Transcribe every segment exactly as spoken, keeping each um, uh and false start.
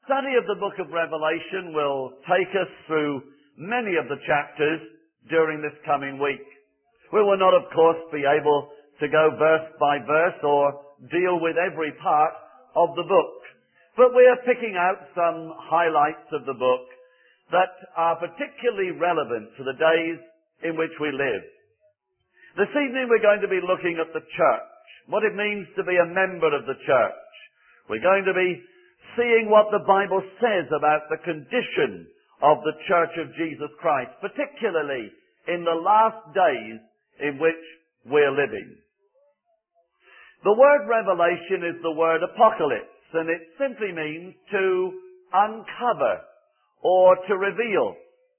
Study of the book of Revelation will take us through many of the chapters during this coming week. We will not, of course, be able to go verse by verse or deal with every part of the book, but we are picking out some highlights of the book that are particularly relevant to the days in which we live. This evening we're going to be looking at the church, what it means to be a member of the church. We're going to be seeing what the Bible says about the condition of the Church of Jesus Christ, particularly in the last days in which we're living. The word revelation is the word apocalypse, and it simply means to uncover or to reveal.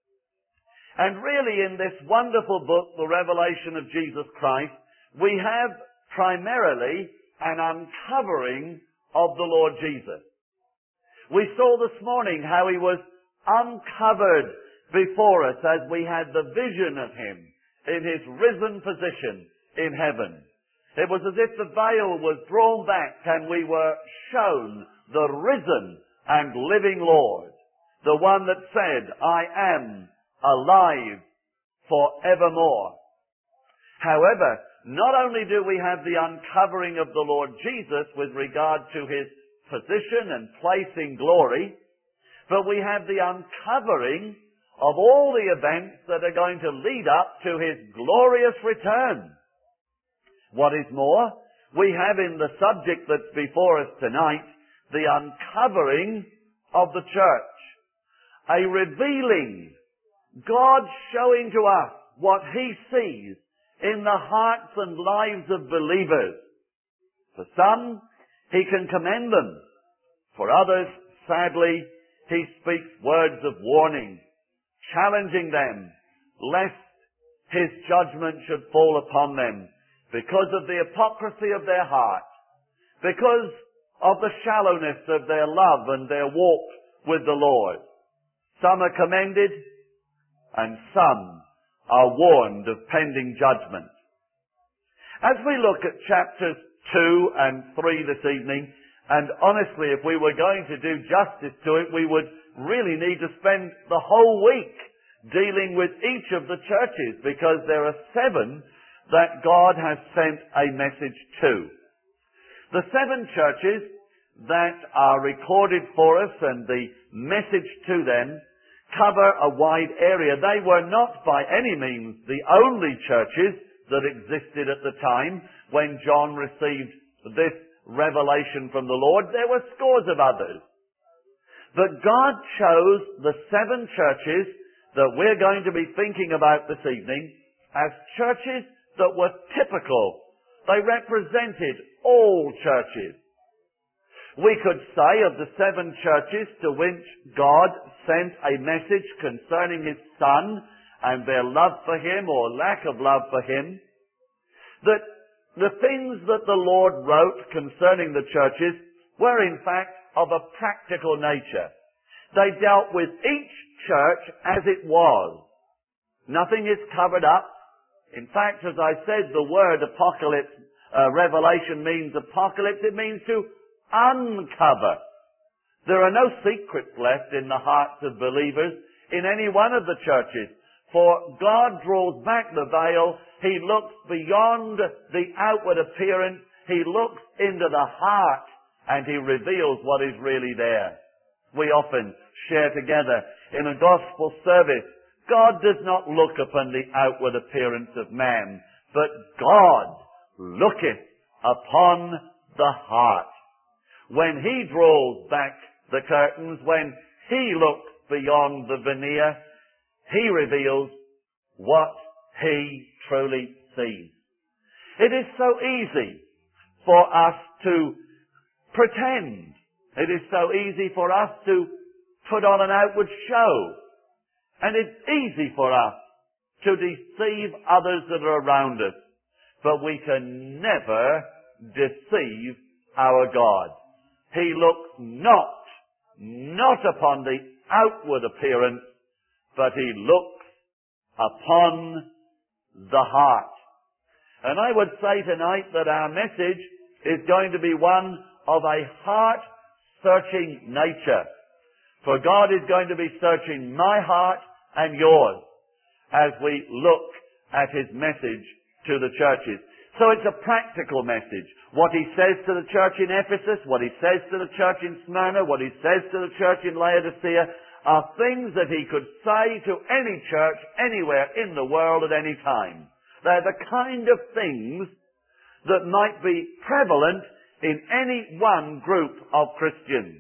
And really in this wonderful book, the Revelation of Jesus Christ, we have primarily an uncovering of the Lord Jesus. We saw this morning how he was uncovered before us as we had the vision of him in his risen position in heaven. It was as if the veil was drawn back and we were shown the risen and living Lord, the one that said, "I am alive forevermore." However, not only do we have the uncovering of the Lord Jesus with regard to his position and place in glory, but we have the uncovering of all the events that are going to lead up to his glorious return. What is more, we have in the subject that's before us tonight the uncovering of the church, a revealing, God showing to us what he sees in the hearts and lives of believers. For some, he can commend them. For others, sadly, he speaks words of warning, challenging them, lest his judgment should fall upon them because of the hypocrisy of their heart, because of the shallowness of their love and their walk with the Lord. Some are commended, and some are warned of pending judgment. As we look at chapters two and three this evening, and honestly, if we were going to do justice to it, we would really need to spend the whole week dealing with each of the churches, because there are seven that God has sent a message to. The seven churches that are recorded for us and the message to them cover a wide area. They were not by any means the only churches that existed at the time when John received this revelation from the Lord. There were scores of others. But God chose the seven churches that we're going to be thinking about this evening as churches that were typical. They represented all churches. We could say of the seven churches to which God sent a message concerning his Son and their love for him or lack of love for him, that the things that the Lord wrote concerning the churches were in fact of a practical nature. They dealt with each church as it was. Nothing is covered up. In fact, as I said, the word apocalypse, uh, revelation means apocalypse. It means to uncover. There are no secrets left in the hearts of believers in any one of the churches. For God draws back the veil. He looks beyond the outward appearance. He looks into the heart and he reveals what is really there. We often share together in a gospel service. God does not look upon the outward appearance of man, but God looketh upon the heart. When he draws back the curtains, when he looks beyond the veneer, he reveals what he truly sees. It is so easy for us to pretend. It is so easy for us to put on an outward show. And it's easy for us to deceive others that are around us. But we can never deceive our God. He looks not, not upon the outward appearance, but he looks upon the heart. And I would say tonight that our message is going to be one of a heart-searching nature. For God is going to be searching my heart and yours as we look at His message to the churches. So it's a practical message. What He says to the church in Ephesus, what He says to the church in Smyrna, what He says to the church in Laodicea are things that He could say to any church anywhere in the world at any time. They're the kind of things that might be prevalent in any one group of Christians.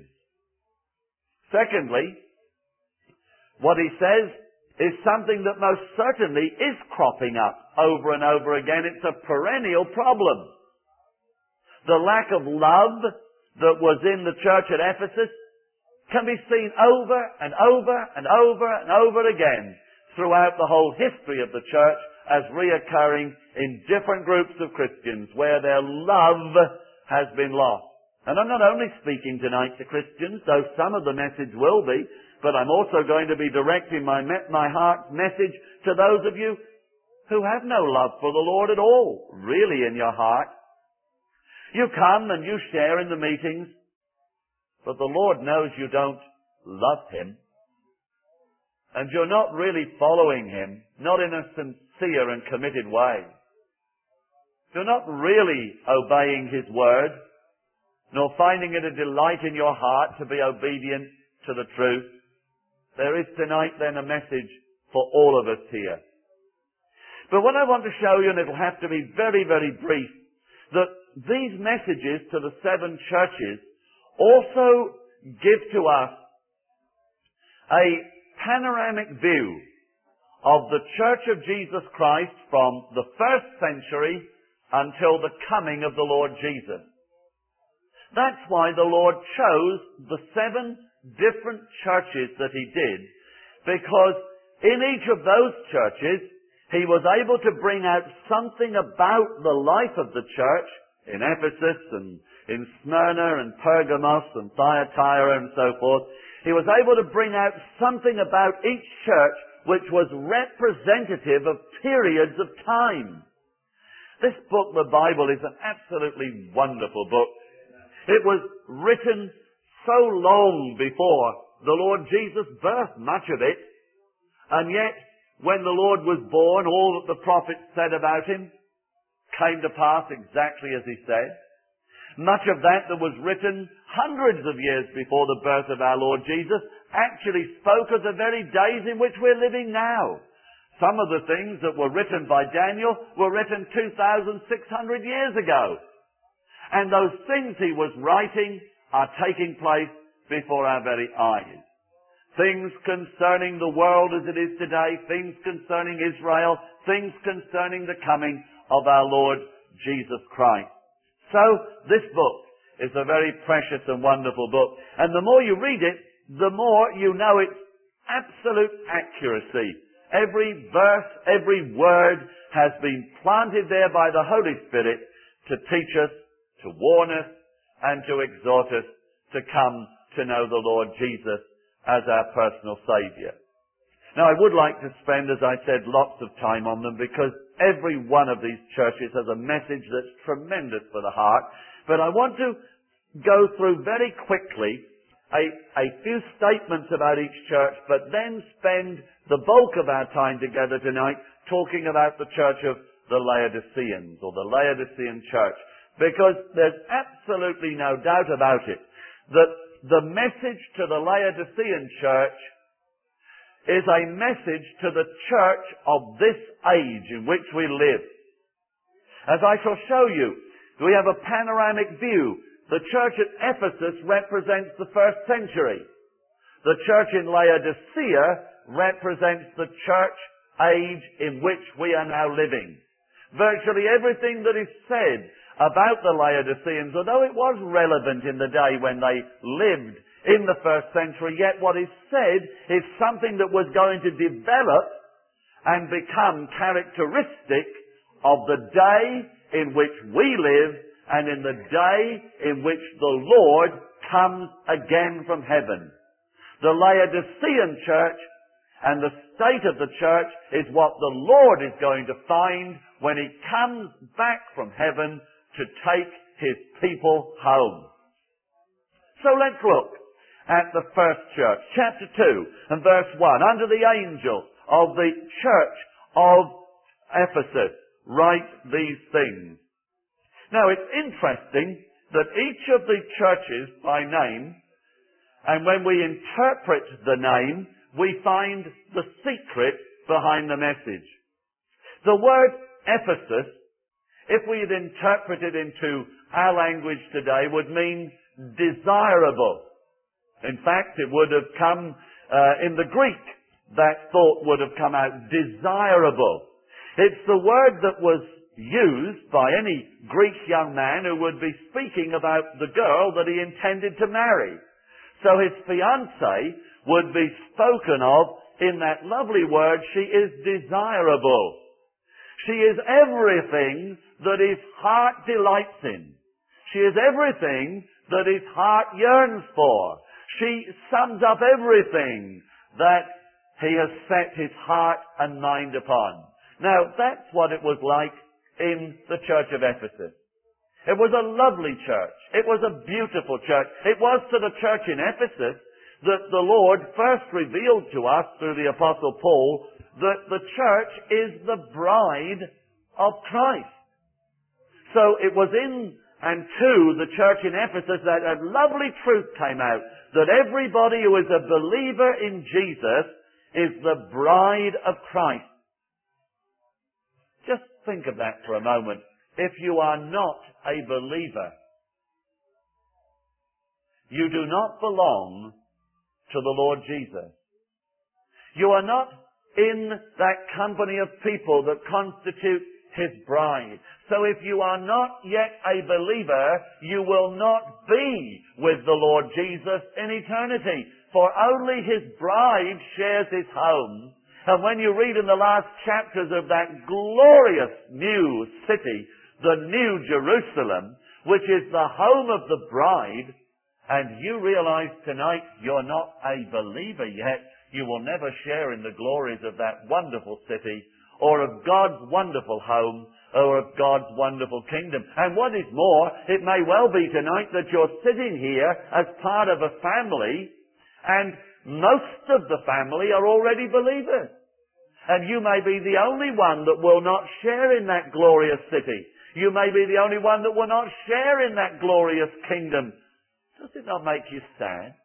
Secondly, what He says is something that most certainly is cropping up over and over again. It's a perennial problem. The lack of love that was in the church at Ephesus can be seen over and over and over and over again throughout the whole history of the church as reoccurring in different groups of Christians where their love has been lost. And I'm not only speaking tonight to Christians, though some of the message will be, but I'm also going to be directing my, my heart's message to those of you who have no love for the Lord at all, really in your heart. You come and you share in the meetings, but the Lord knows you don't love Him. And you're not really following Him, not in a sincere and committed way. You're not really obeying His word, nor finding it a delight in your heart to be obedient to the truth. There is tonight then a message for all of us here. But what I want to show you, and it'll have to be very, very brief, that these messages to the seven churches also give to us a panoramic view of the Church of Jesus Christ from the first century until the coming of the Lord Jesus. That's why the Lord chose the seven different churches that He did, because in each of those churches He was able to bring out something about the life of the church in Ephesus and in Smyrna and Pergamos and Thyatira and so forth. He was able to bring out something about each church which was representative of periods of time. This book, the Bible, is an absolutely wonderful book. It was written so long before the Lord Jesus' birth, much of it. And yet, when the Lord was born, all that the prophets said about Him came to pass exactly as He said. Much of that that was written hundreds of years before the birth of our Lord Jesus actually spoke of the very days in which we're living now. Some of the things that were written by Daniel were written two thousand six hundred years ago. And those things he was writing are taking place before our very eyes. Things concerning the world as it is today, things concerning Israel, things concerning the coming of our Lord Jesus Christ. So, this book is a very precious and wonderful book. And the more you read it, the more you know its absolute accuracy. Every verse, every word has been planted there by the Holy Spirit to teach us, to warn us, and to exhort us to come to know the Lord Jesus as our personal Saviour. Now, I would like to spend, as I said, lots of time on them because every one of these churches has a message that's tremendous for the heart. But I want to go through very quickly a, a few statements about each church, but then spend the bulk of our time together tonight talking about the church of the Laodiceans, or the Laodicean church. Because there's absolutely no doubt about it that the message to the Laodicean church is a message to the church of this age in which we live. As I shall show you, we have a panoramic view. The church at Ephesus represents the first century. The church in Laodicea represents the church age in which we are now living. Virtually everything that is said about the Laodiceans, although it was relevant in the day when they lived in the first century, yet what is said is something that was going to develop and become characteristic of the day in which we live and in the day in which the Lord comes again from heaven. The Laodicean church and the state of the church is what the Lord is going to find when He comes back from heaven to take His people home. So let's look at the first church, chapter two and verse one, under the angel of the church of Ephesus, write these things. Now it's interesting that each of the churches by name, and when we interpret the name, we find the secret behind the message. The word Ephesus, if we had interpreted into our language today, would mean desirable. In fact, it would have come uh, in the Greek, that thought would have come out, desirable. It's the word that was used by any Greek young man who would be speaking about the girl that he intended to marry. So his fiancée would be spoken of in that lovely word, she is desirable. She is everything that his heart delights in. She is everything that his heart yearns for. She sums up everything that he has set his heart and mind upon. Now, that's what it was like in the church of Ephesus. It was a lovely church. It was a beautiful church. It was to the church in Ephesus that the Lord first revealed to us through the Apostle Paul that the church is the bride of Christ. So it was in and to the church in Ephesus that a lovely truth came out, that everybody who is a believer in Jesus is the bride of Christ. Just think of that for a moment. If you are not a believer, you do not belong to the Lord Jesus. You are not in that company of people that constitute His bride. So if you are not yet a believer, you will not be with the Lord Jesus in eternity. For only His bride shares His home. And when you read in the last chapters of that glorious new city, the New Jerusalem, which is the home of the bride, and you realize tonight you're not a believer yet, you will never share in the glories of that wonderful city, or of God's wonderful home, or of God's wonderful kingdom. And what is more, it may well be tonight that you're sitting here as part of a family, and most of the family are already believers. And you may be the only one that will not share in that glorious city. You may be the only one that will not share in that glorious kingdom. Does it not make you sad?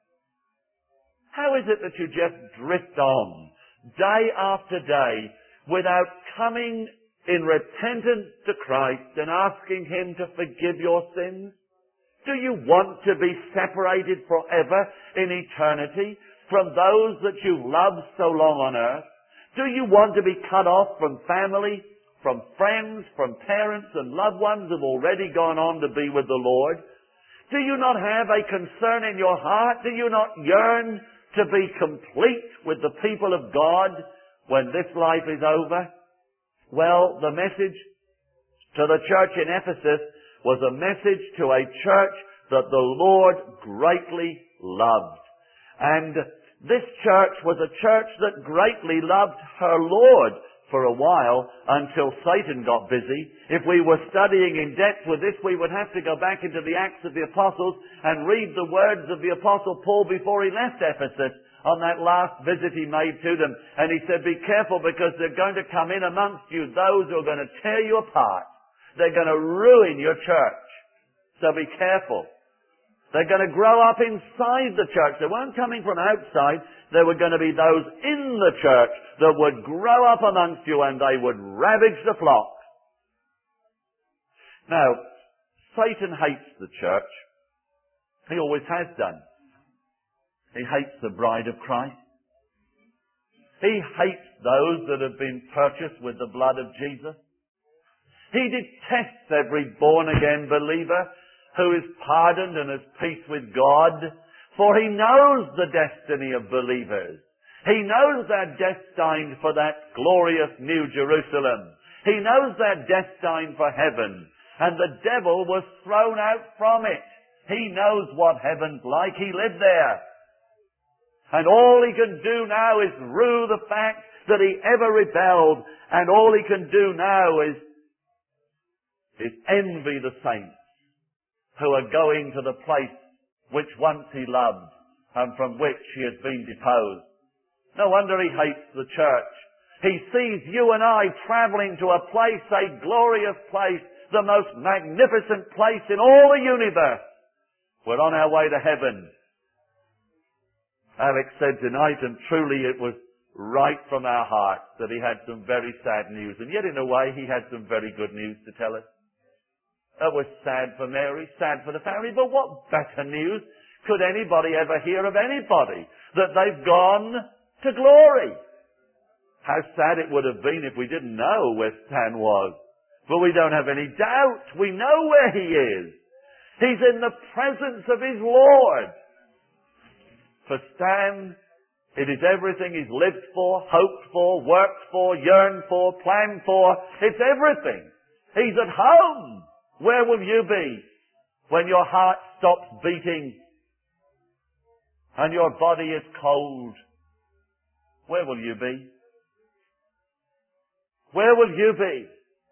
How is it that you just drift on day after day without coming in repentance to Christ and asking Him to forgive your sins? Do you want to be separated forever in eternity from those that you've loved so long on earth? Do you want to be cut off from family, from friends, from parents and loved ones who have already gone on to be with the Lord? Do you not have a concern in your heart? Do you not yearn to be complete with the people of God when this life is over? Well, the message to the church in Ephesus was a message to a church that the Lord greatly loved. And this church was a church that greatly loved her Lord for a while until Satan got busy. If we were studying in depth with this, we would have to go back into the Acts of the Apostles and read the words of the Apostle Paul before he left Ephesus on that last visit he made to them. And he said, be careful because they're going to come in amongst you those who are going to tear you apart. They're going to ruin your church. So be careful. They're going to grow up inside the church. They weren't coming from outside. There were going to be those in the church that would grow up amongst you and they would ravage the flock. Now, Satan hates the church. He always has done. He hates the bride of Christ. He hates those that have been purchased with the blood of Jesus. He detests every born-again believer who is pardoned and has peace with God, for He knows the destiny of believers. He knows they're destined for that glorious New Jerusalem. He knows they're destined for heaven, and the devil was thrown out from it. He knows what heaven's like. He lived there. And all he can do now is rue the fact that he ever rebelled, and all he can do now is, is envy the saints who are going to the place which once he loved and from which he has been deposed. No wonder he hates the church. He sees you and I travelling to a place, a glorious place, the most magnificent place in all the universe. We're on our way to heaven. Alex said tonight, and truly it was right from our hearts, that he had some very sad news. And yet in a way he had some very good news to tell us. It was sad for Mary, sad for the family, but what better news could anybody ever hear of anybody? That they've gone to glory. How sad it would have been if we didn't know where Stan was. But we don't have any doubt. We know where he is. He's in the presence of his Lord. For Stan, it is everything he's lived for, hoped for, worked for, yearned for, planned for. It's everything. He's at home. Where will you be when your heart stops beating and your body is cold? Where will you be? Where will you be?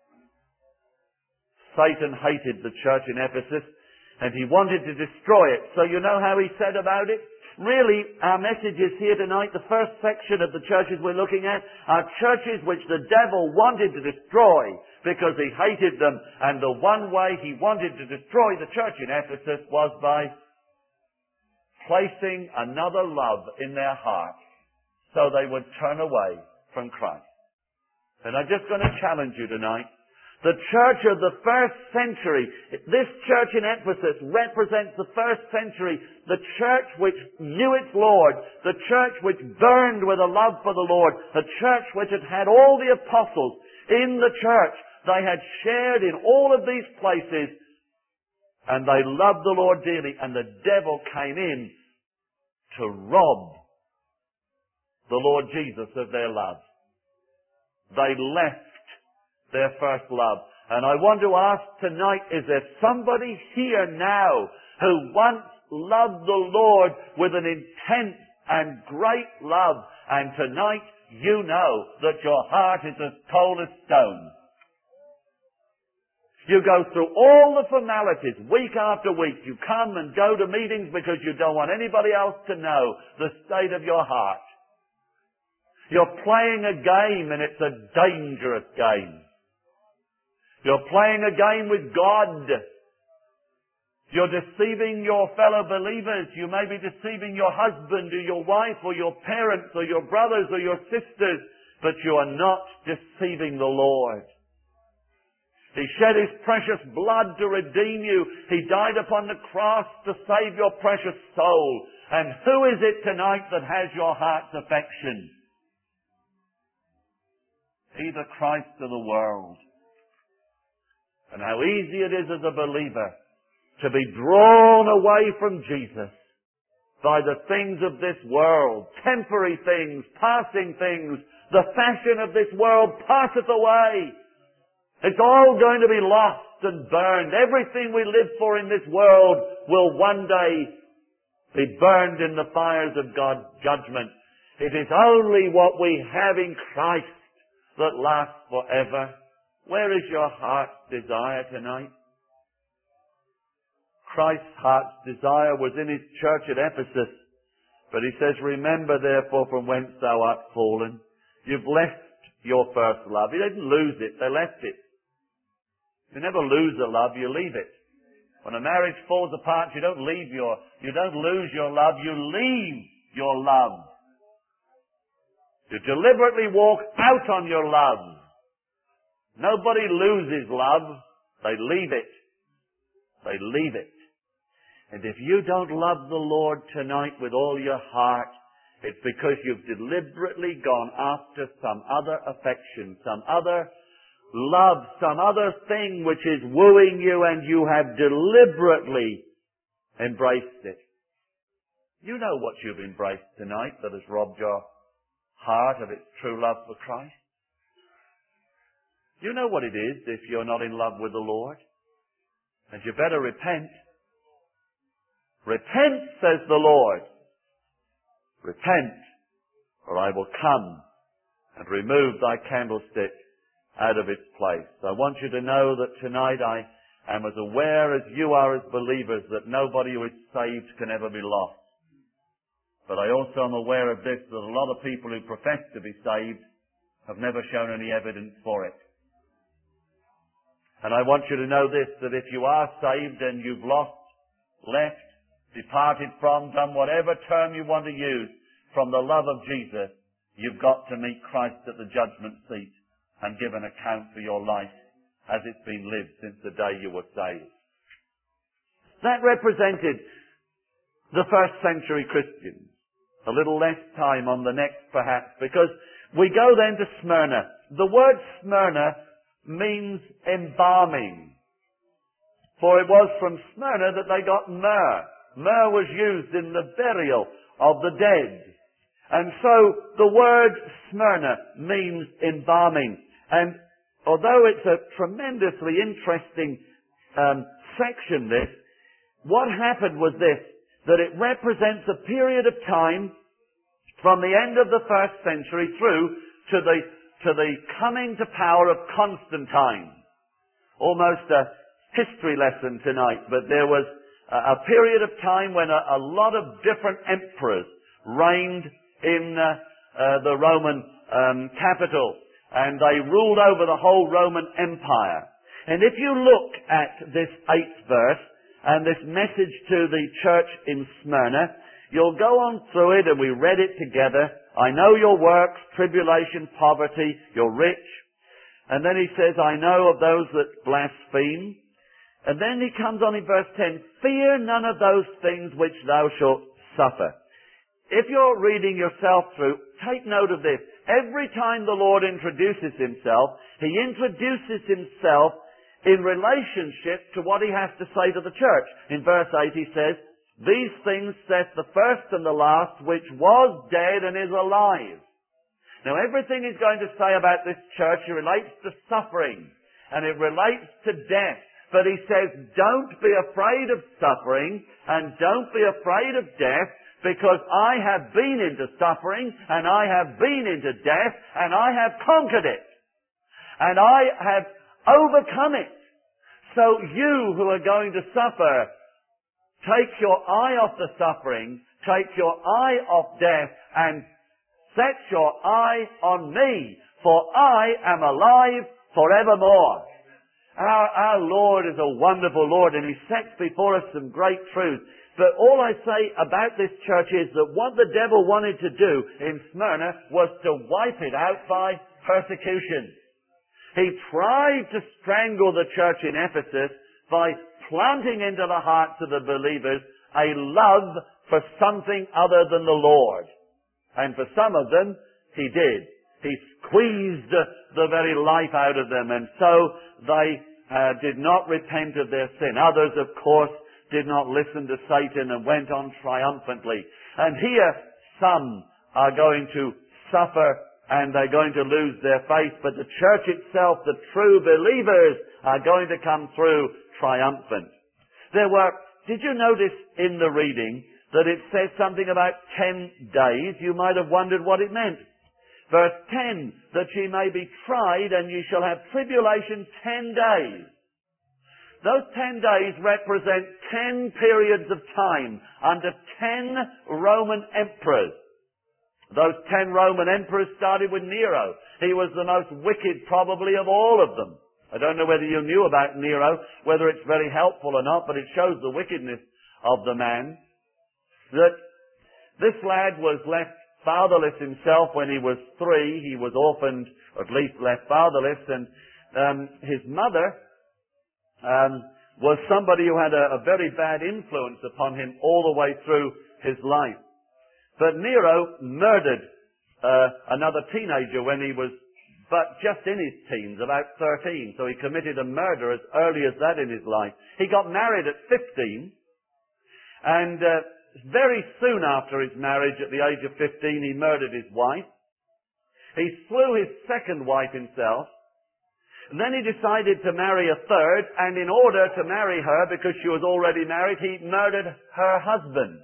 Satan hated the church in Ephesus and he wanted to destroy it. So you know how he said about it? Really, our message is here tonight. The first section of the churches we're looking at are churches which the devil wanted to destroy because he hated them. And the one way he wanted to destroy the church in Ephesus was by placing another love in their heart so they would turn away from Christ. And I'm just going to challenge you tonight. The church of the first century, this church in Ephesus represents the first century, the church which knew its Lord, the church which burned with a love for the Lord, a church which had had all the apostles in the church. They had shared in all of these places and they loved the Lord dearly, and the devil came in to rob the Lord Jesus of their love. They left their first love. And I want to ask tonight, is there somebody here now who once loved the Lord with an intense and great love, and tonight you know that your heart is as cold as stone? You go through all the formalities week after week. You come and go to meetings because you don't want anybody else to know the state of your heart. You're playing a game, and it's a dangerous game. You're playing a game with God. You're deceiving your fellow believers. You may be deceiving your husband or your wife or your parents or your brothers or your sisters, but you are not deceiving the Lord. He shed His precious blood to redeem you. He died upon the cross to save your precious soul. And who is it tonight that has your heart's affection? Either Christ or the world. And how easy it is as a believer to be drawn away from Jesus by the things of this world, temporary things, passing things. The fashion of this world passeth away. It's all going to be lost and burned. Everything we live for in this world will one day be burned in the fires of God's judgment. It is only what we have in Christ that lasts forever. Where is your heart's desire tonight? Christ's heart's desire was in His church at Ephesus. But He says, remember therefore from whence thou art fallen. You've left your first love. You didn't lose it, they left it. You never lose a love, you leave it. When a marriage falls apart, you don't leave your, you don't lose your love, you leave your love. You deliberately walk out on your love. Nobody loses love. They leave it. They leave it. And if you don't love the Lord tonight with all your heart, it's because you've deliberately gone after some other affection, some other love, some other thing which is wooing you, and you have deliberately embraced it. You know what you've embraced tonight that has robbed your heart of its true love for Christ. You know what it is if you're not in love with the Lord. And you better repent. Repent, says the Lord. Repent, or I will come and remove thy candlestick out of its place. I want you to know that tonight I am as aware as you are as believers that nobody who is saved can ever be lost. But I also am aware of this, that a lot of people who profess to be saved have never shown any evidence for it. And I want you to know this, that if you are saved and you've lost, left, departed from, done whatever term you want to use from the love of Jesus, you've got to meet Christ at the judgment seat and give an account for your life as it's been lived since the day you were saved. That represented the first century Christians. A little less time on the next perhaps, because we go then to Smyrna. The word Smyrna means embalming. For it was from Smyrna that they got myrrh. Myrrh was used in the burial of the dead. And so the word Smyrna means embalming. And although it's a tremendously interesting um, section, this, what happened was this, that it represents a period of time from the end of the first century through to the, to the coming to power of Constantine. Almost a history lesson tonight, but there was a, a period of time when a, a lot of different emperors reigned in uh, uh, the Roman um, capital, and they ruled over the whole Roman Empire. And if you look at this eighth verse, and this message to the church in Smyrna, you'll go on through it, and we read it together. I know your works, tribulation, poverty, you're rich. And then he says, I know of those that blaspheme. And then he comes on in verse ten, fear none of those things which thou shalt suffer. If you're reading yourself through, take note of this. Every time the Lord introduces himself, he introduces himself in relationship to what he has to say to the church. In verse eight he says, these things saith the first and the last, which was dead and is alive. Now everything he's going to say about this church relates to suffering, and it relates to death. But he says, don't be afraid of suffering, and don't be afraid of death, because I have been into suffering, and I have been into death, and I have conquered it. And I have overcome it. So you who are going to suffer, take your eye off the suffering, take your eye off death, and set your eye on me, for I am alive forevermore. Our, our Lord is a wonderful Lord, and he sets before us some great truths. But all I say about this church is that what the devil wanted to do in Smyrna was to wipe it out by persecution. He tried to strangle the church in Ephesus by planting into the hearts of the believers a love for something other than the Lord. And for some of them, he did. He squeezed the very life out of them, and so they uh, did not repent of their sin. Others, of course, did not listen to Satan and went on triumphantly. And here, some are going to suffer and they're going to lose their faith, but the church itself, the true believers, are going to come through triumphant. There were, did you notice in the reading that it says something about ten days? You might have wondered what it meant. Verse ten, that ye may be tried, and ye shall have tribulation ten days. Those ten days represent ten periods of time under ten Roman emperors. Those ten Roman emperors started with Nero. He was the most wicked probably of all of them. I don't know whether you knew about Nero, whether it's very helpful or not, but it shows the wickedness of the man. That this lad was left fatherless himself when he was three. He was orphaned, or at least left fatherless, and um, his mother um, was somebody who had a, a very bad influence upon him all the way through his life. But Nero murdered uh, another teenager when he was but just in his teens, about thirteen. So he committed a murder as early as that in his life. He got married at fifteen, and uh, very soon after his marriage, at the age of fifteen, he murdered his wife. He slew his second wife himself. And then he decided to marry a third, and in order to marry her, because she was already married, he murdered her husband.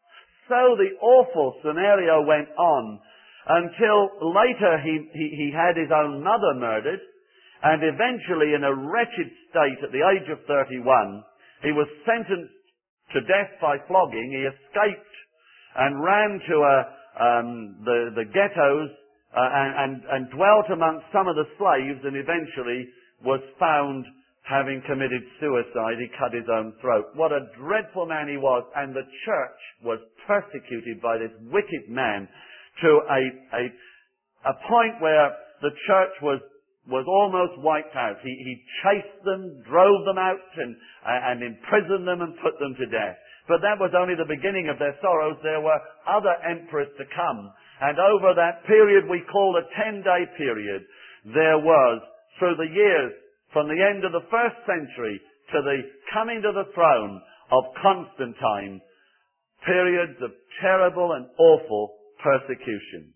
So the awful scenario went on until later he, he, he had his own mother murdered, and eventually in a wretched state at the age of thirty-one, he was sentenced to death by flogging. He escaped and ran to a, um, the, the ghettos uh, and, and, and dwelt amongst some of the slaves, and eventually was found having committed suicide. He cut his own throat. What a dreadful man he was, and the church was persecuted by this wicked man to a, a, a point where the church was was almost wiped out. He, he chased them, drove them out, and, and imprisoned them and put them to death. But that was only the beginning of their sorrows. There were other emperors to come. And over that period we call a ten-day period, there was, through the years, from the end of the first century to the coming to the throne of Constantine, periods of terrible and awful persecution.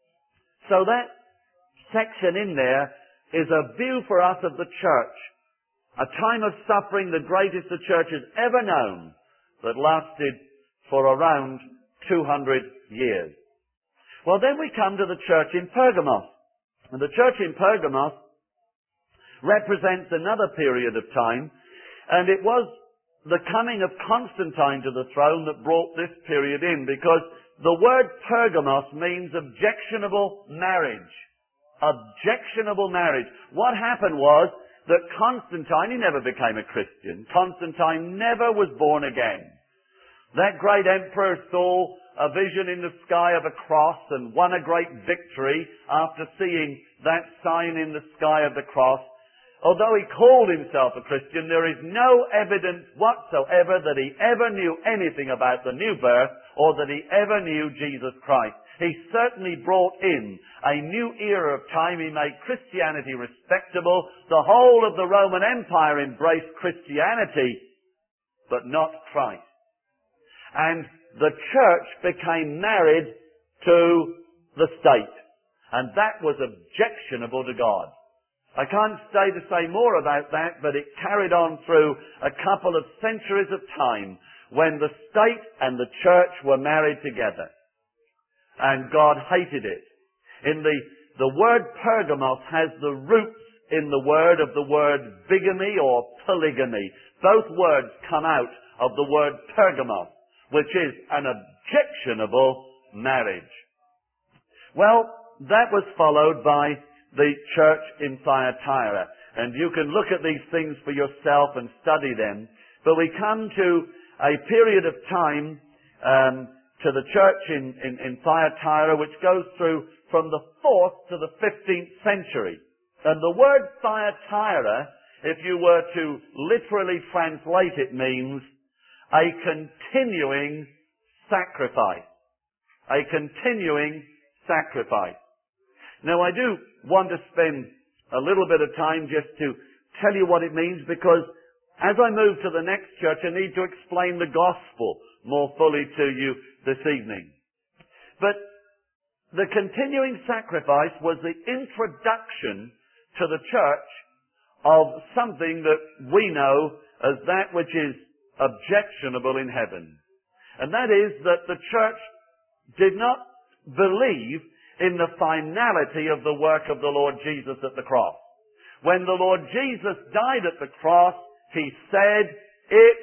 So that section in there is a view for us of the church, a time of suffering the greatest the church has ever known, that lasted for around two hundred years. Well, then we come to the church in Pergamos. And the church in Pergamos represents another period of time, and it was the coming of Constantine to the throne that brought this period in, because the word Pergamos means objectionable marriage. Objectionable marriage. What happened was that Constantine, he never became a Christian. Constantine never was born again. That great emperor saw a vision in the sky of a cross and won a great victory after seeing that sign in the sky of the cross. Although he called himself a Christian, there is no evidence whatsoever that he ever knew anything about the new birth or that he ever knew Jesus Christ. He certainly brought in a new era of time. He made Christianity respectable. The whole of the Roman Empire embraced Christianity, but not Christ. And the church became married to the state. And that was objectionable to God. I can't stay to say more about that, but it carried on through a couple of centuries of time when the state and the church were married together. And God hated it. In the, the word Pergamos has the roots in the word of the word bigamy or polygamy. Both words come out of the word Pergamos, which is an objectionable marriage. Well, that was followed by the church in Thyatira. And you can look at these things for yourself and study them. But we come to a period of time um, to the church in, in, in Thyatira, which goes through from the fourth to the fifteenth century. And the word Thyatira, if you were to literally translate it, means a continuing sacrifice. A continuing sacrifice. Now, I do want to spend a little bit of time just to tell you what it means, because as I move to the next church, I need to explain the gospel more fully to you this evening. But the continuing sacrifice was the introduction to the church of something that we know as that which is objectionable in heaven. And that is that the church did not believe in the finality of the work of the Lord Jesus at the cross. When the Lord Jesus died at the cross, He said, "It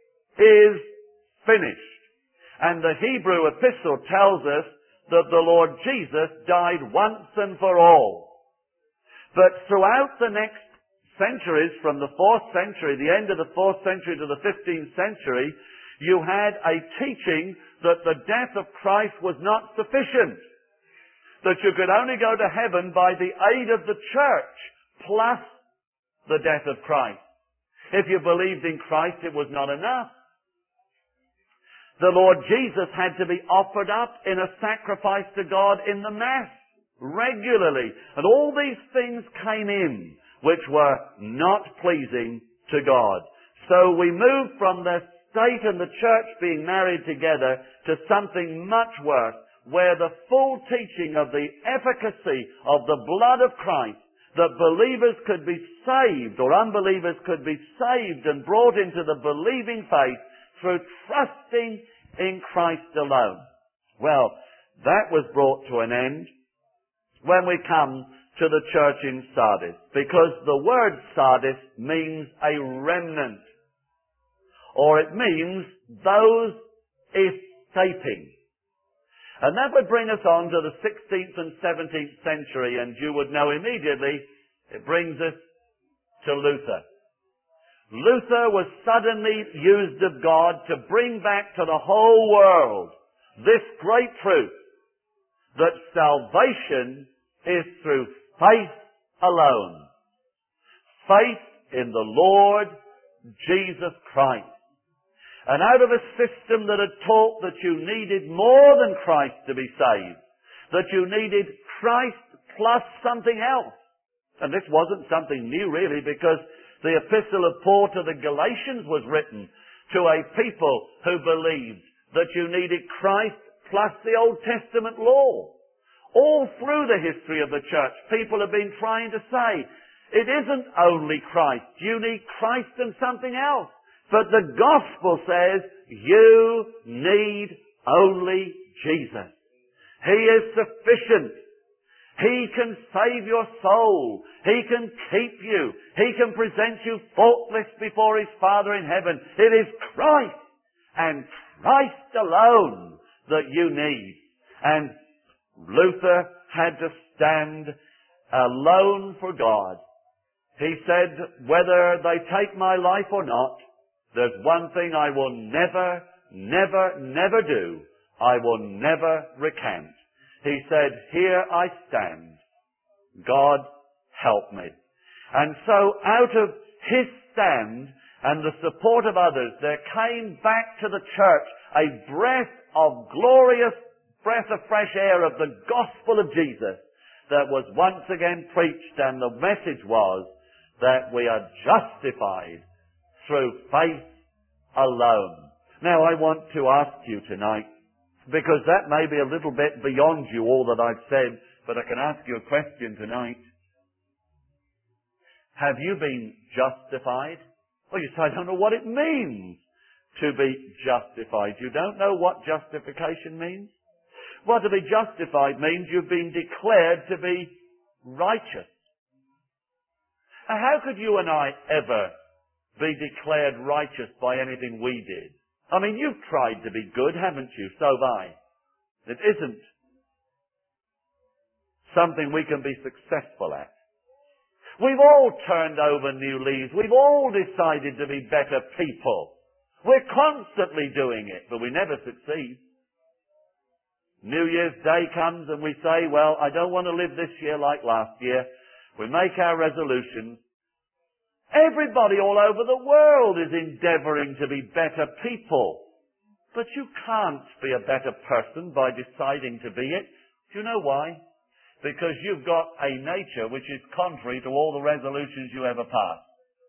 is finished." And the Hebrew epistle tells us that the Lord Jesus died once and for all. But throughout the next centuries, from the fourth century, the end of the fourth century to the fifteenth century, you had a teaching that the death of Christ was not sufficient. That you could only go to heaven by the aid of the church, plus the death of Christ. If you believed in Christ, it was not enough. The Lord Jesus had to be offered up in a sacrifice to God in the Mass, regularly. And all these things came in, which were not pleasing to God. So we moved from the state and the church being married together to something much worse, where the full teaching of the efficacy of the blood of Christ, that believers could be saved or unbelievers could be saved and brought into the believing faith through trusting in Christ alone. Well, that was brought to an end when we come to the church in Sardis, because the word Sardis means a remnant, or it means those escaping. And that would bring us on to the sixteenth and seventeenth century, and you would know immediately it brings us to Luther. Luther was suddenly used of God to bring back to the whole world this great truth, that salvation is through faith alone. Faith in the Lord Jesus Christ. And out of a system that had taught that you needed more than Christ to be saved, that you needed Christ plus something else. And this wasn't something new really, because the epistle of Paul to the Galatians was written to a people who believed that you needed Christ plus the Old Testament law. All through the history of the church, people have been trying to say, it isn't only Christ. You need Christ and something else. But the gospel says you need only Jesus. He is sufficient. He can save your soul. He can keep you. He can present you faultless before His Father in heaven. It is Christ and Christ alone that you need. And Luther had to stand alone for God. He said, whether they take my life or not, there's one thing I will never, never, never do. I will never recant. He said, here I stand. God help me. And so out of his stand and the support of others, there came back to the church a breath of glorious, breath of fresh air of the gospel of Jesus that was once again preached, and the message was that we are justified through faith alone. Now I want to ask you tonight, because that may be a little bit beyond you all that I've said, but I can ask you a question tonight. Have you been justified? Well, you say, I don't know what it means to be justified. You don't know what justification means? Well, to be justified means you've been declared to be righteous. Now, how could you and I ever be declared righteous by anything we did? I mean, you've tried to be good, haven't you? So have I. It isn't something we can be successful at. We've all turned over new leaves. We've all decided to be better people. We're constantly doing it, but we never succeed. New Year's Day comes and we say, well, I don't want to live this year like last year. We make our resolutions. Everybody all over the world is endeavouring to be better people. But you can't be a better person by deciding to be it. Do you know why? Because you've got a nature which is contrary to all the resolutions you ever passed.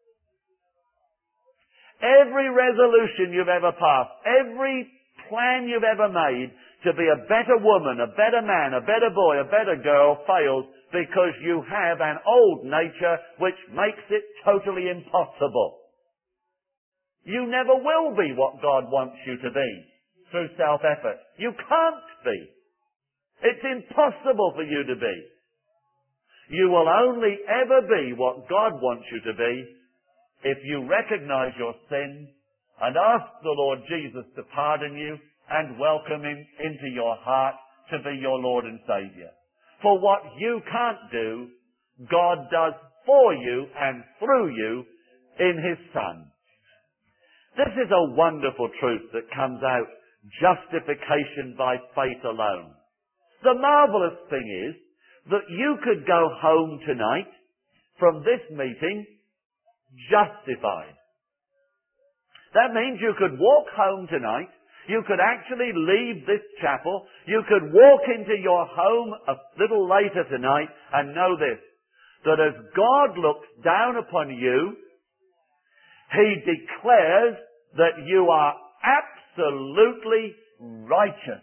Every resolution you've ever passed, every plan you've ever made to be a better woman, a better man, a better boy, a better girl fails because you have an old nature which makes it totally impossible. You never will be what God wants you to be through self-effort. You can't be. It's impossible for you to be. You will only ever be what God wants you to be if you recognize your sin and ask the Lord Jesus to pardon you and welcome Him into your heart to be your Lord and Saviour. For what you can't do, God does for you and through you in His Son. This is a wonderful truth that comes out, justification by faith alone. The marvelous thing is that you could go home tonight from this meeting justified. That means you could walk home tonight. You could actually leave this chapel. You could walk into your home a little later tonight and know this, that as God looks down upon you, He declares that you are absolutely righteous.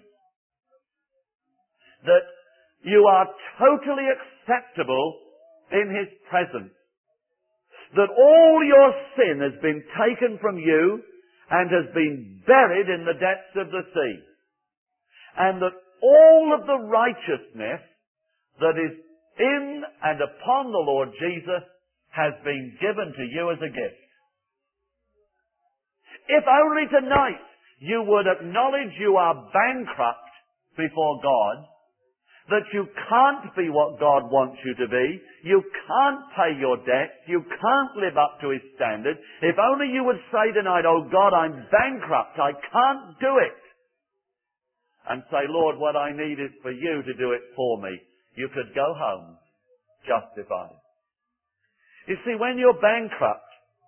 That you are totally acceptable in His presence. That all your sin has been taken from you and has been buried in the depths of the sea. And that all of the righteousness that is in and upon the Lord Jesus has been given to you as a gift. If only tonight you would acknowledge you are bankrupt before God, that you can't be what God wants you to be, you can't pay your debts, you can't live up to His standard. If only you would say tonight, oh God, I'm bankrupt, I can't do it. And say, Lord, what I need is for you to do it for me. You could go home justified. You see, when you're bankrupt,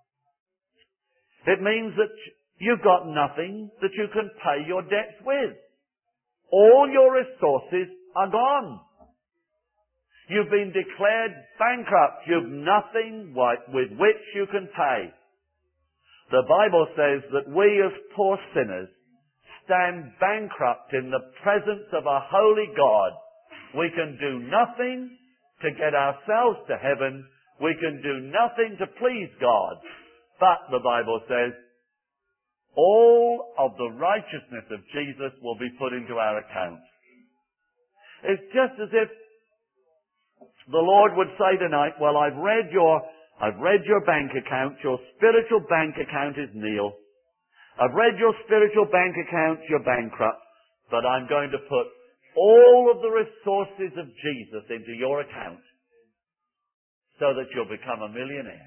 it means that you've got nothing that you can pay your debts with. All your resources are gone. You've been declared bankrupt. You've nothing with which you can pay. The Bible says that we as poor sinners stand bankrupt in the presence of a holy God. We can do nothing to get ourselves to heaven. We can do nothing to please God. But, the Bible says, all of the righteousness of Jesus will be put into our account. It's just as if the Lord would say tonight, well, I've read your, I've read your bank account. Your spiritual bank account is nil. I've read your spiritual bank account. You're bankrupt. But I'm going to put all of the resources of Jesus into your account so that you'll become a millionaire.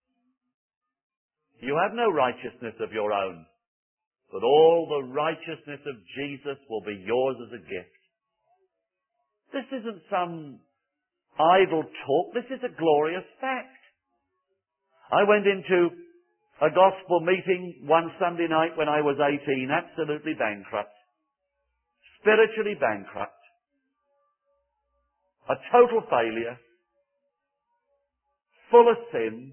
You have no righteousness of your own, but all the righteousness of Jesus will be yours as a gift. This isn't some idle talk. This is a glorious fact. I went into a gospel meeting one Sunday night when I was eighteen, absolutely bankrupt. Spiritually bankrupt. A total failure. Full of sin.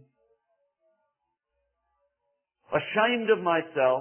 Ashamed of myself.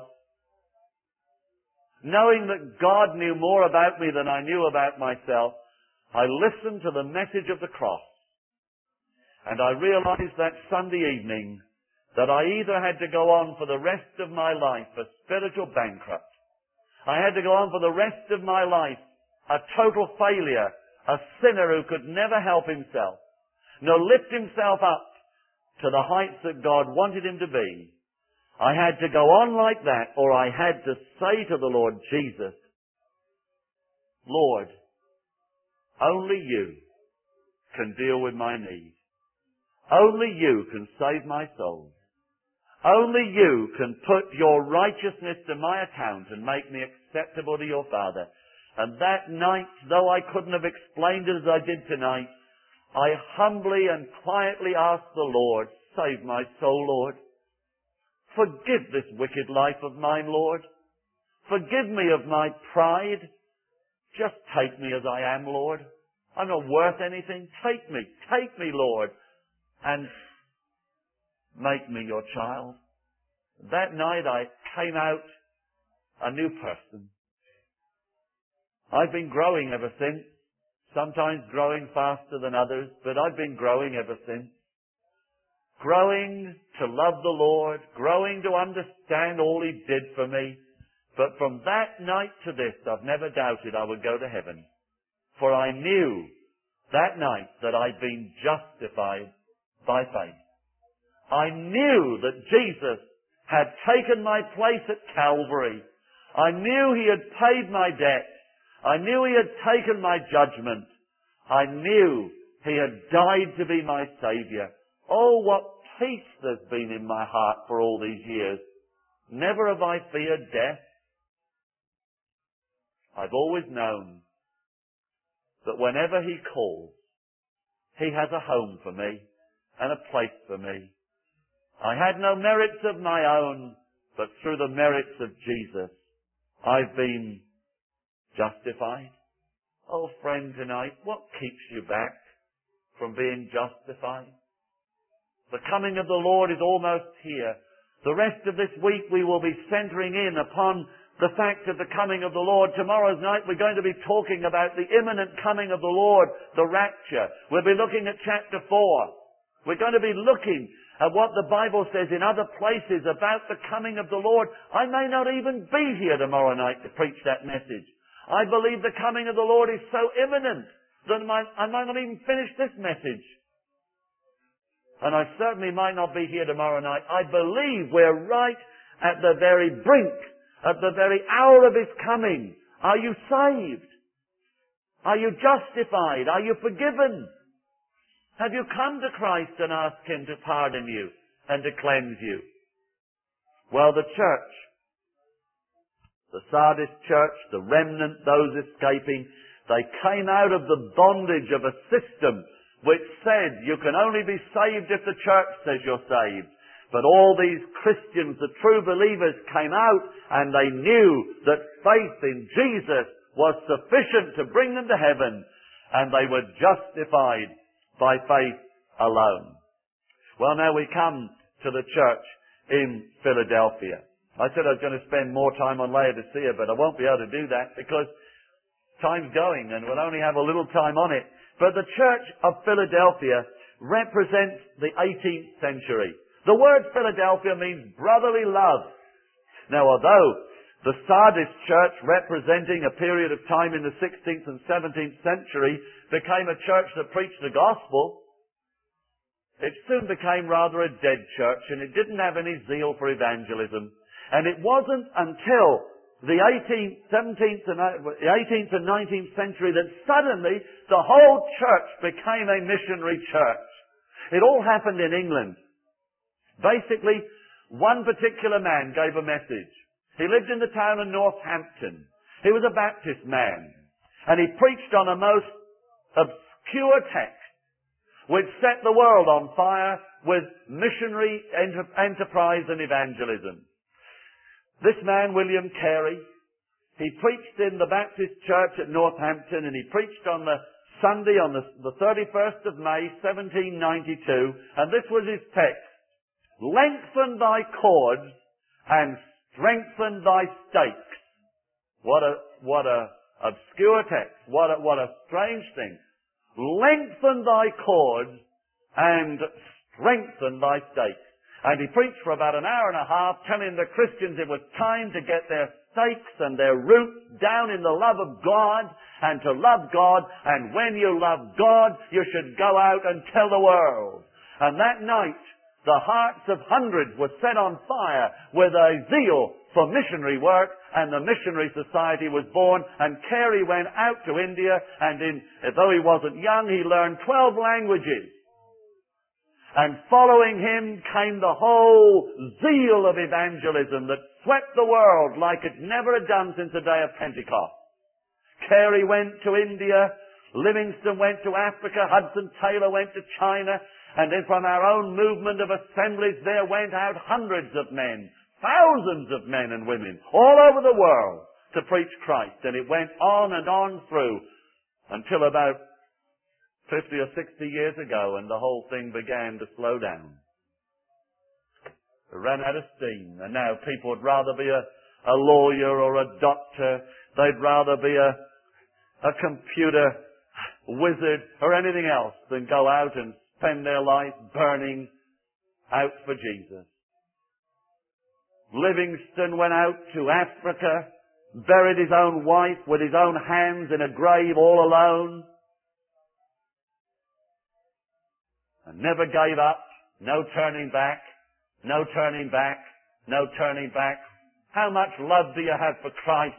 Knowing that God knew more about me than I knew about myself. I listened to the message of the cross. And I realized that Sunday evening that I either had to go on for the rest of my life a spiritual bankrupt. I had to go on for the rest of my life a total failure, a sinner who could never help himself, nor lift himself up to the heights that God wanted him to be. I had to go on like that, or I had to say to the Lord Jesus, Lord, only you can deal with my need. Only you can save my soul. Only you can put your righteousness to my account and make me acceptable to your Father. And that night, though I couldn't have explained it as I did tonight, I humbly and quietly asked the Lord, save my soul, Lord. Forgive this wicked life of mine, Lord. Forgive me of my pride. Just take me as I am, Lord. I'm not worth anything. Take me. Take me, Lord. And make me your child. That night I came out a new person. I've been growing ever since. Sometimes growing faster than others, but I've been growing ever since. Growing to love the Lord, growing to understand all He did for me. But from that night to this, I've never doubted I would go to heaven. For I knew that night that I'd been justified by faith. I knew that Jesus had taken my place at Calvary. I knew He had paid my debt. I knew He had taken my judgment. I knew He had died to be my Saviour. Oh, what peace there's been in my heart for all these years. Never have I feared death. I've always known that whenever He calls, He has a home for me and a place for me. I had no merits of my own, but through the merits of Jesus, I've been justified. Oh, friend, tonight, what keeps you back from being justified? The coming of the Lord is almost here. The rest of this week we will be centering in upon the fact of the coming of the Lord. Tomorrow's night we're going to be talking about the imminent coming of the Lord, the rapture. We'll be looking at chapter four. We're going to be looking at what the Bible says in other places about the coming of the Lord. I may not even be here tomorrow night to preach that message. I believe the coming of the Lord is so imminent that I might not even finish this message. And I certainly might not be here tomorrow night. I believe we're right at the very brink, at the very hour of His coming. Are you saved? Are you justified? Are you forgiven? Have you come to Christ and asked Him to pardon you and to cleanse you? Well, the church, the Sardis church, the remnant, those escaping, they came out of the bondage of a system which said you can only be saved if the church says you're saved. But all these Christians, the true believers, came out and they knew that faith in Jesus was sufficient to bring them to heaven, and they were justified by faith alone. Well, now we come to the church in Philadelphia. I said I was going to spend more time on Laodicea, but I won't be able to do that because time's going and we'll only have a little time on it. But the church of Philadelphia represents the eighteenth century. The word Philadelphia means brotherly love. Now, although the Sardis church, representing a period of time in the sixteenth and seventeenth century, became a church that preached the gospel, it soon became rather a dead church, and it didn't have any zeal for evangelism. And it wasn't until the eighteenth, seventeenth, and the eighteenth and nineteenth century that suddenly the whole church became a missionary church. It all happened in England. Basically, one particular man gave a message. He lived in the town of Northampton. He was a Baptist man. And he preached on a most obscure text which set the world on fire with missionary enter- enterprise and evangelism. This man, William Carey, he preached in the Baptist church at Northampton, and he preached on the Sunday on the, the thirty-first of May, seventeen ninety-two, and this was his text. Lengthen thy cords and strengthen thy stakes. What a, what a obscure text. What a, what a strange thing. Lengthen thy cords and strengthen thy stakes. And he preached for about an hour and a half, telling the Christians it was time to get their stakes and their roots down in the love of God, and to love God. And when you love God, you should go out and tell the world. And that night, the hearts of hundreds were set on fire with a zeal for missionary work, and the Missionary Society was born, and Carey went out to India, and in, though he wasn't young, he learned twelve languages. And following him came the whole zeal of evangelism that swept the world like it never had done since the day of Pentecost. Carey went to India, Livingstone went to Africa, Hudson Taylor went to China, and then from our own movement of assemblies there went out hundreds of men, thousands of men and women, all over the world to preach Christ. And it went on and on through until about fifty or sixty years ago, and the whole thing began to slow down. It ran out of steam, and now people would rather be a, a lawyer or a doctor. They'd rather be a, a computer wizard or anything else than go out and spend their life burning out for Jesus. Livingstone went out to Africa, buried his own wife with his own hands in a grave all alone, and never gave up. No turning back, no turning back, no turning back. How much love do you have for Christ?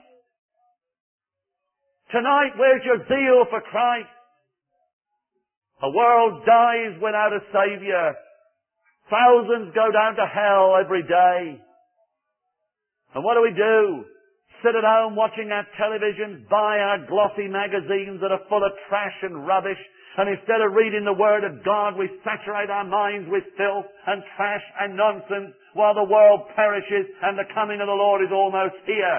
Tonight, where's your zeal for Christ? A world dies without a Saviour. Thousands go down to hell every day. And what do we do? Sit at home watching our televisions, buy our glossy magazines that are full of trash and rubbish, and instead of reading the Word of God, we saturate our minds with filth and trash and nonsense while the world perishes and the coming of the Lord is almost here.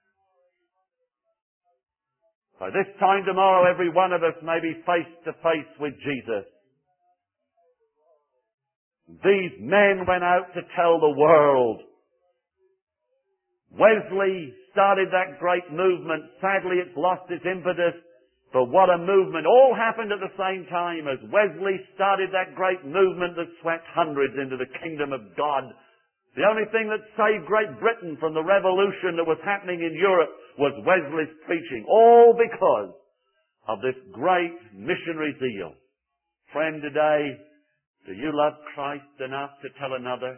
By this time tomorrow, every one of us may be face to face with Jesus. These men went out to tell the world. Wesley started that great movement. Sadly, it's lost its impetus. But what a movement. All happened at the same time as Wesley started that great movement that swept hundreds into the kingdom of God. The only thing that saved Great Britain from the revolution that was happening in Europe was Wesley's preaching. All because of this great missionary zeal. Friend, today, do you love Christ enough to tell another?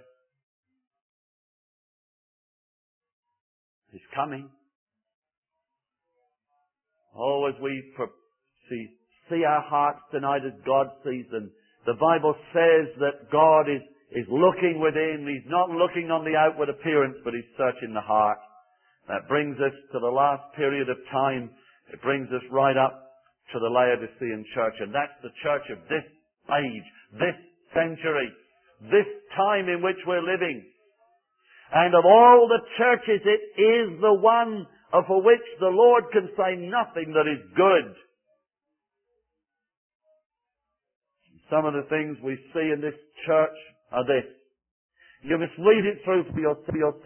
He's coming. Oh, as we pre- See, see our hearts tonight as God sees them. The Bible says that God is, is looking within. He's not looking on the outward appearance, but He's searching the heart. That brings us to the last period of time. It brings us right up to the Laodicean church. And that's the church of this age, this century, this time in which we're living. And of all the churches, it is the one for which the Lord can say nothing that is good. Some of the things we see in this church are this. You must read it through for yourself.